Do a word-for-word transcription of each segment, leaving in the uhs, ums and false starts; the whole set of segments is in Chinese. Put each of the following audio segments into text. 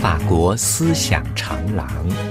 法国思想长廊。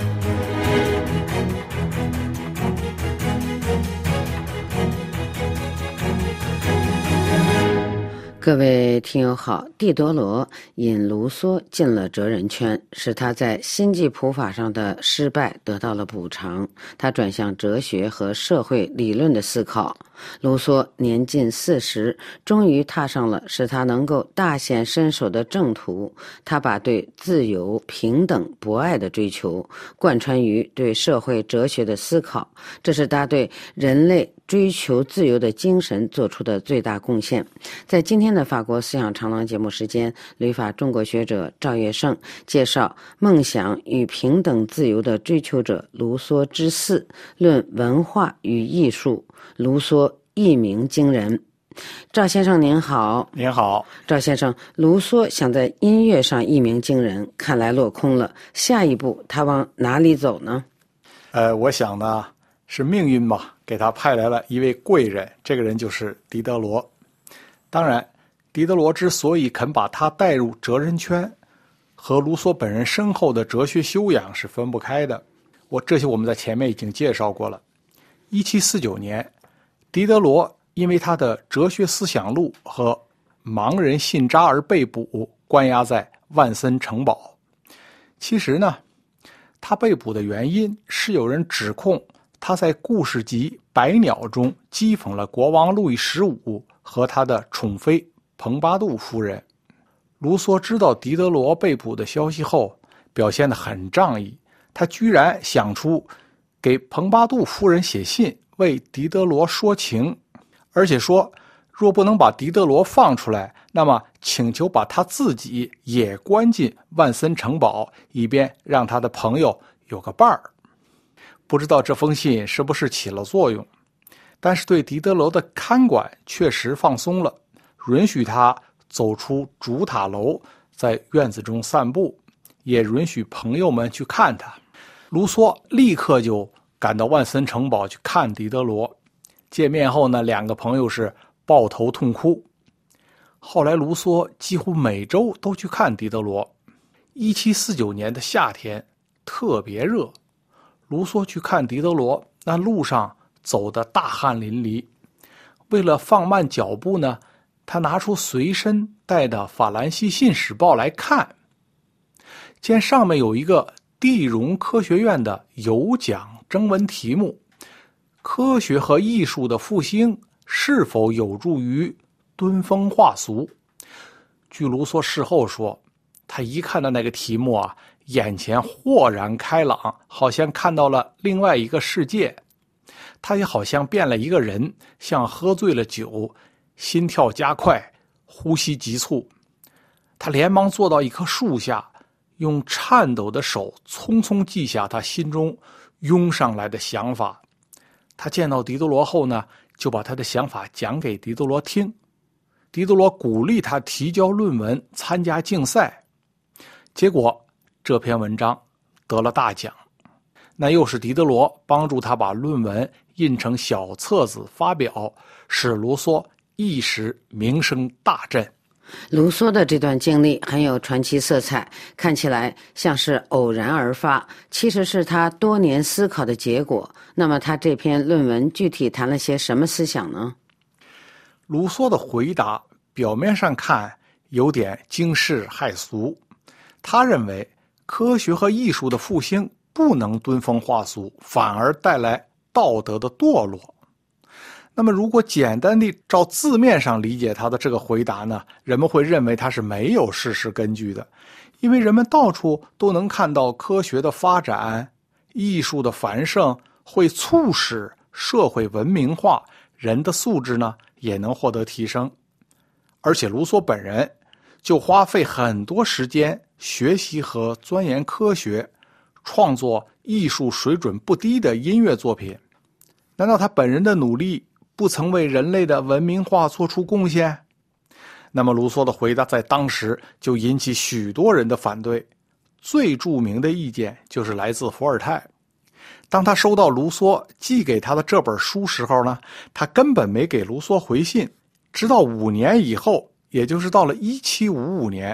各位听友好，狄德罗引卢梭进了哲人圈，使他在心计普法上的失败得到了补偿。他转向哲学和社会理论的思考。卢梭年近四十，终于踏上了使他能够大显身手的正途。他把对自由、平等、博爱的追求贯穿于对社会哲学的思考，这是他对人类追求自由的精神做出的最大贡献。在今天的法国思想长廊节目时间，旅法中国学者赵月胜介绍梦想与平等自由的追求者卢梭之四，论文化与艺术。卢梭一鸣惊人。赵先生您好。 您好。 赵先生，卢梭想在音乐上一鸣惊人，看来落空了，下一步他往哪里走呢？ 呃，我想呢是命运吧，给他派来了一位贵人，这个人就是狄德罗。当然，狄德罗之所以肯把他带入哲人圈，和卢梭本人深厚的哲学修养是分不开的。我这些我们在前面已经介绍过了。一七四九年，狄德罗因为他的哲学思想录和盲人信札而被捕，关押在万森城堡。其实呢，他被捕的原因是有人指控他在故事集《百鸟》中讥讽了国王路易十五和他的宠妃蓬巴杜夫人。卢梭知道狄德罗被捕的消息后，表现得很仗义，他居然想出给蓬巴杜夫人写信为狄德罗说情，而且说若不能把狄德罗放出来，那么请求把他自己也关进万森城堡，以便让他的朋友有个伴儿。不知道这封信是不是起了作用，但是对狄德罗的看管确实放松了，允许他走出主塔楼，在院子中散步，也允许朋友们去看他。卢梭立刻就赶到万森城堡去看狄德罗，见面后呢，两个朋友是抱头痛哭。后来卢梭几乎每周都去看狄德罗。一七四九年的夏天特别热，卢梭去看狄德罗，那路上走得大汗淋漓。为了放慢脚步呢，他拿出随身带的法兰西信使报来看，见上面有一个地荣科学院的有奖征文题目：科学和艺术的复兴是否有助于敦风化俗？据卢梭事后说，他一看到那个题目啊，眼前豁然开朗，好像看到了另外一个世界。他也好像变了一个人，像喝醉了酒，心跳加快，呼吸急促。他连忙坐到一棵树下，用颤抖的手匆匆记下他心中涌上来的想法。他见到狄德罗后呢，就把他的想法讲给狄德罗听。狄德罗鼓励他提交论文，参加竞赛。结果这篇文章得了大奖。那又是狄德罗帮助他把论文印成小册子发表，使卢梭一时名声大振。 卢梭的这段经历很有传奇色彩，看起来像是偶然而发，其实是他多年思考的结果。那么他这篇论文具体谈了些什么思想呢？ 卢梭的回答表面上看有点惊世骇俗。他认为科学和艺术的复兴不能敦风化俗，反而带来道德的堕落。那么如果简单地照字面上理解他的这个回答呢，人们会认为他是没有事实根据的，因为人们到处都能看到科学的发展，艺术的繁盛会促使社会文明化，人的素质呢也能获得提升。而且卢梭本人就花费很多时间学习和钻研科学，创作艺术水准不低的音乐作品。难道他本人的努力不曾为人类的文明化做出贡献？那么卢梭的回答在当时就引起许多人的反对。最著名的意见就是来自伏尔泰。当他收到卢梭寄给他的这本书时候呢，他根本没给卢梭回信，直到五年以后，也就是到了一七五五年，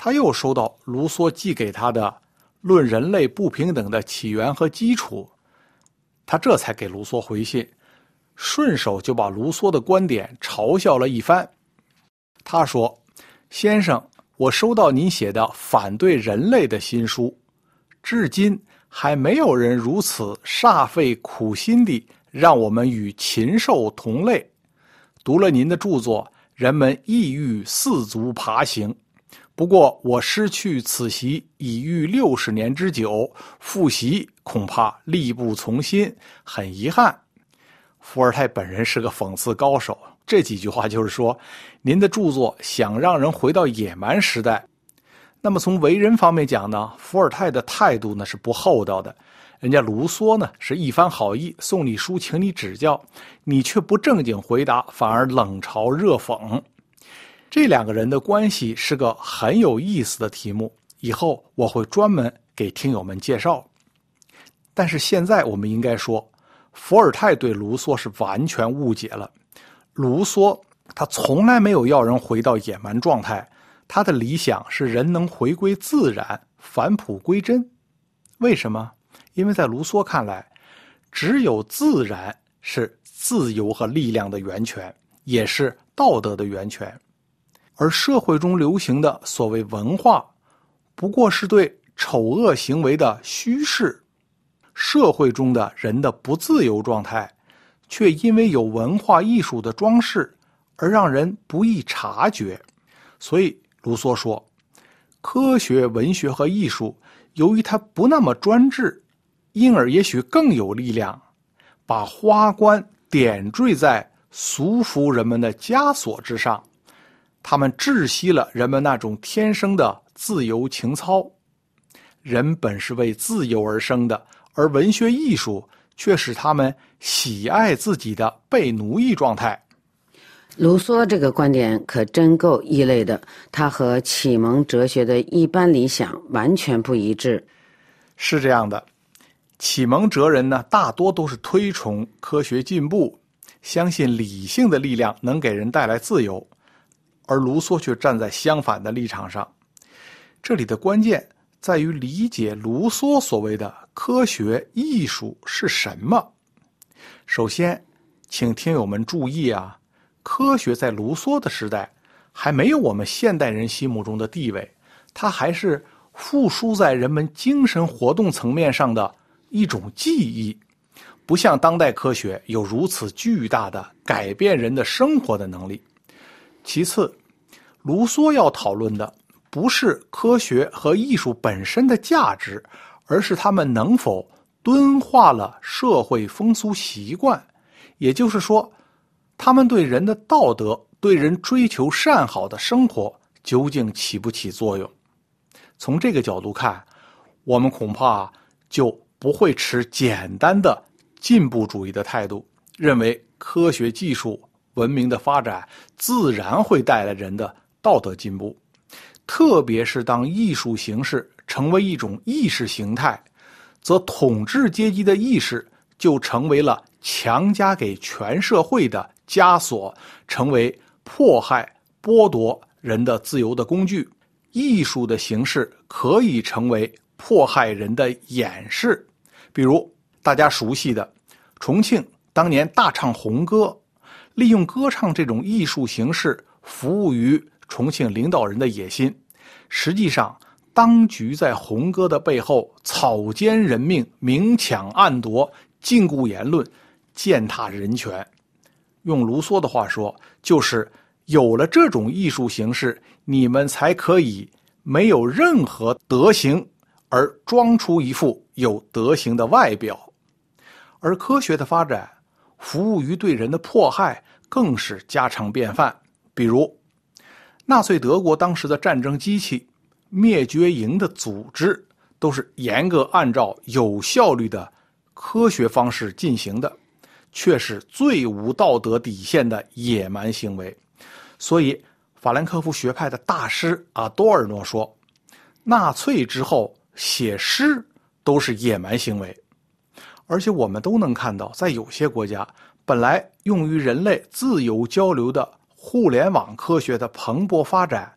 他又收到卢梭寄给他的《论人类不平等的起源和基础》，他这才给卢梭回信，顺手就把卢梭的观点嘲笑了一番。他说：先生，我收到您写的反对人类的新书，至今还没有人如此煞费苦心地让我们与禽兽同类。读了您的著作，人们意欲四足爬行。不过我失去此习已逾六十年之久，复习恐怕力不从心，很遗憾。伏尔泰本人是个讽刺高手，这几句话就是说，您的著作想让人回到野蛮时代。那么从为人方面讲呢，伏尔泰的态度呢是不厚道的。人家卢梭呢是一番好意，送你书请你指教，你却不正经回答，反而冷嘲热讽。这两个人的关系是个很有意思的题目，以后我会专门给听友们介绍。但是现在我们应该说，伏尔泰对卢梭是完全误解了。卢梭他从来没有要人回到野蛮状态，他的理想是人能回归自然，返璞归真。为什么？因为在卢梭看来，只有自然是自由和力量的源泉，也是道德的源泉。而社会中流行的所谓文化，不过是对丑恶行为的虚饰。社会中的人的不自由状态，却因为有文化艺术的装饰而让人不易察觉。所以卢梭说，科学、文学和艺术由于它不那么专制，因而也许更有力量，把花冠点缀在俗服人们的枷锁之上，他们窒息了人们那种天生的自由情操。人本是为自由而生的，而文学艺术却使他们喜爱自己的被奴役状态。 卢梭这个观点可真够异类的，他和启蒙哲学的一般理想完全不一致。 是这样的，启蒙哲人呢，大多都是推崇科学进步，相信理性的力量能给人带来自由，而卢梭却站在相反的立场上。这里的关键在于理解卢梭所谓的科学艺术是什么。首先，请听友们注意啊，科学在卢梭的时代还没有我们现代人心目中的地位，它还是附属在人们精神活动层面上的一种记忆，不像当代科学有如此巨大的改变人的生活的能力。其次，卢梭要讨论的不是科学和艺术本身的价值，而是他们能否敦化了社会风俗习惯，也就是说，他们对人的道德，对人追求善好的生活究竟起不起作用。从这个角度看，我们恐怕就不会持简单的进步主义的态度，认为科学技术文明的发展自然会带来人的道德进步。特别是当艺术形式成为一种意识形态，则统治阶级的意识就成为了强加给全社会的枷锁，成为迫害剥夺人的自由的工具。艺术的形式可以成为迫害人的掩饰，比如大家熟悉的重庆当年大唱红歌，利用歌唱这种艺术形式服务于重庆领导人的野心。实际上，当局在红歌的背后草菅人命，明抢暗夺，禁锢言论，践踏人权。用卢梭的话说，就是有了这种艺术形式，你们才可以没有任何德行，而装出一副有德行的外表。而科学的发展服务于对人的迫害更是家常便饭。比如纳粹德国当时的战争机器，灭绝营的组织都是严格按照有效率的科学方式进行的，却是最无道德底线的野蛮行为。所以法兰克福学派的大师阿多尔诺说，纳粹之后写诗都是野蛮行为。而且我们都能看到，在有些国家，本来用于人类自由交流的互联网科学的蓬勃发展，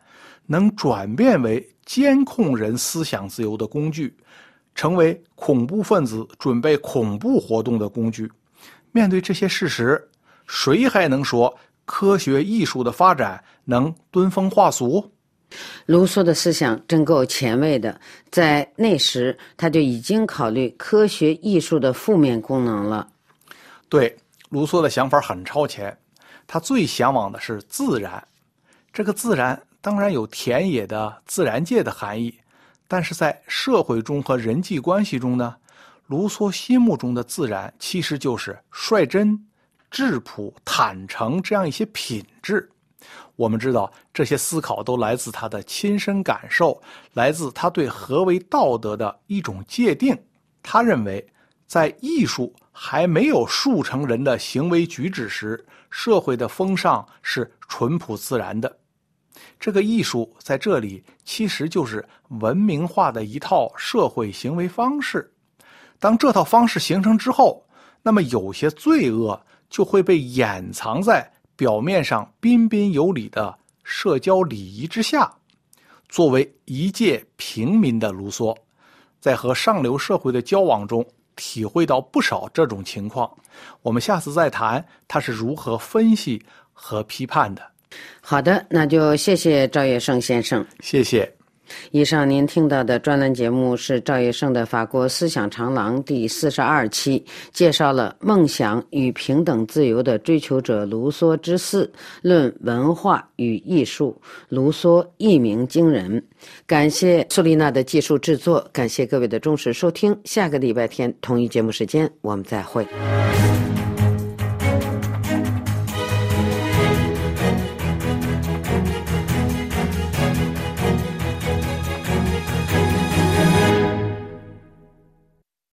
能转变为监控人思想自由的工具，成为恐怖分子准备恐怖活动的工具。面对这些事实，谁还能说科学艺术的发展能敦风化俗？ 卢梭的思想真够前卫的，在那时他就已经考虑科学艺术的负面功能了。 对，卢梭的想法很超前，他最向往的是自然。这个自然当然有田野的自然界的含义，但是在社会中和人际关系中呢，卢梭心目中的自然其实就是率真、质朴、坦诚这样一些品质。我们知道这些思考都来自他的亲身感受，来自他对何为道德的一种界定。他认为在艺术还没有塑成人的行为举止时，社会的风尚是淳朴自然的。这个艺术在这里其实就是文明化的一套社会行为方式。当这套方式形成之后，那么有些罪恶就会被掩藏在表面上彬彬有礼的社交礼仪之下。作为一介平民的卢梭，在和上流社会的交往中体会到不少这种情况。我们下次再谈他是如何分析和批判的。 好的，那就谢谢赵业胜先生。 谢谢。 以上您听到的专栏节目是赵业胜的《法国思想长廊》第四十二期，介绍了梦想与平等自由的追求者卢梭之四，论文化与艺术。卢梭一鸣惊人。感谢苏丽娜的技术制作，感谢各位的忠实收听。下个礼拜天同一节目时间我们再会。